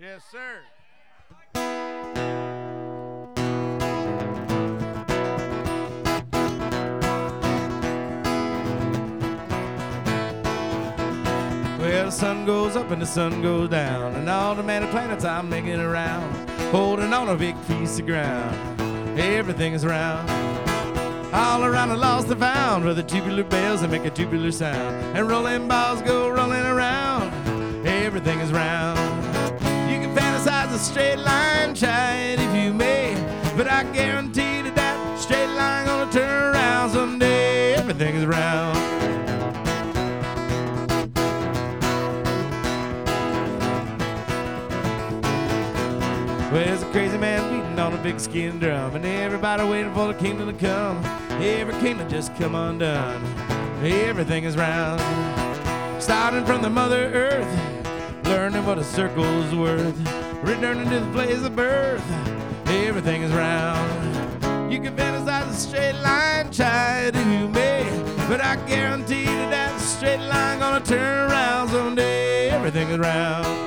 Yes, sir. Well, the sun goes up and the sun goes down, and all the many planets I'm making around, holding on a big piece of ground. Everything is round. All around the lost and found, where the tubular bells that make a tubular sound, and rolling balls go rolling around. Everything is round. You can fantasize a straight line, try it if you may, but I guarantee that that straight line gonna turn around someday. Everything is round. Well, there's a crazy man beating on a big skin drum, and everybody waiting for the kingdom to come. Every kingdom just come undone. Everything is round. Starting from the Mother Earth, learning what a circle's worth, returning to the place of birth. Everything is round. You can fantasize a straight line, try it if you may, but I guarantee that that straight line gonna turn around someday. Everything is round.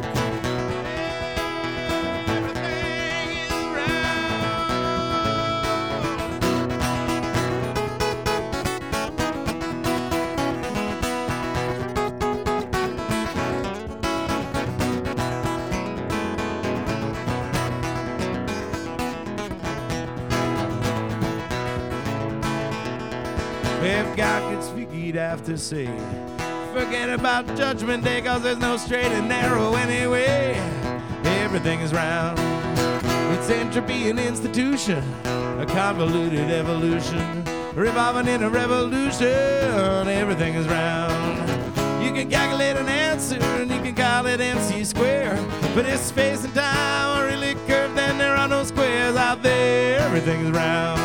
If God could speak, he'd have to say, forget about Judgment Day, 'cause there's no straight and narrow anyway. Everything is round. It's entropy and institution, a convoluted evolution, revolving in a revolution. Everything is round. You can calculate an answer and you can call it MC square, but if space and time are really curved, then there are no squares out there. Everything is round.